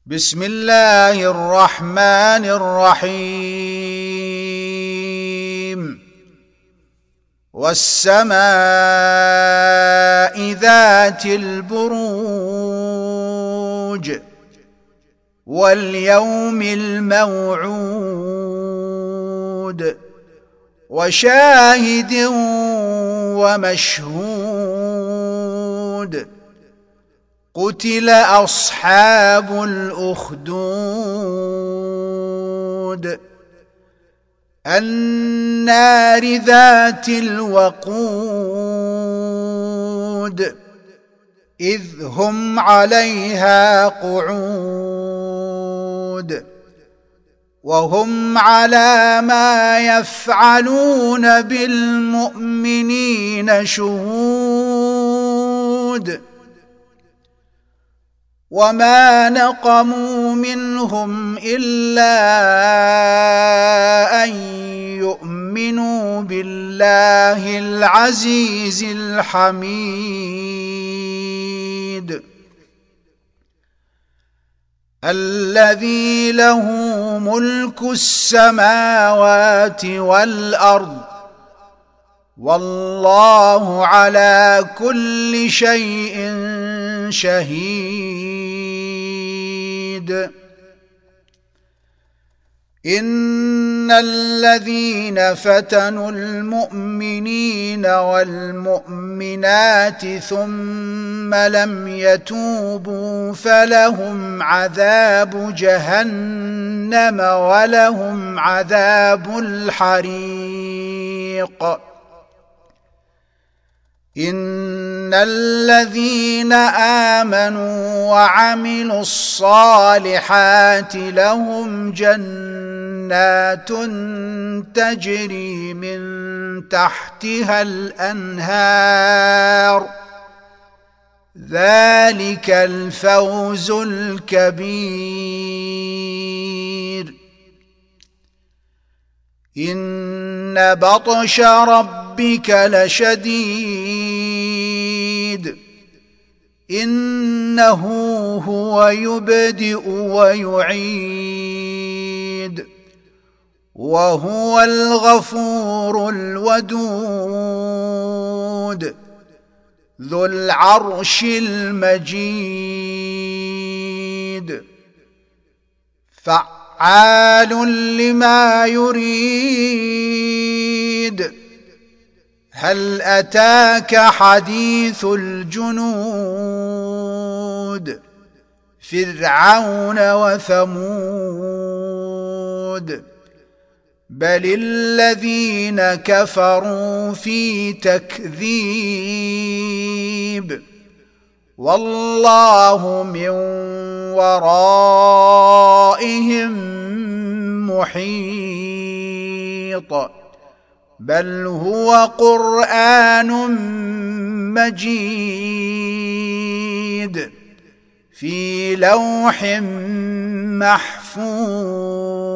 بسم الله الرحمن الرحيم والسماء ذات البروج واليوم الموعود وشاهد ومشهود قتل أصحاب الأخدود النار ذات الوقود إذ هم عليها قعود وهم على ما يفعلون بالمؤمنين شهود وما نقموا منهم إلا أن يؤمنوا بالله العزيز الحميد الذي له ملك السماوات والأرض والله على كل شيء شهيد إن الذين فتنوا المؤمنين والمؤمنات ثم لم يتوبوا فلهم عذاب جهنم ولهم عذاب الحريق إن الذين آمنوا وعملوا الصالحات لهم جنات تجري من تحتها الأنهار ذلك الفوز الكبير إن بطش ربك لشديد إنه هو يبدئ ويعيد وهو الغفور الودود ذو العرش المجيد فعال لما يريد هل أتاك حديث الجنود فرعون وثمود بل الذين كفروا في تكذيب والله من ورائهم محيط بل هو قرآن مجيد في لوح محفوظ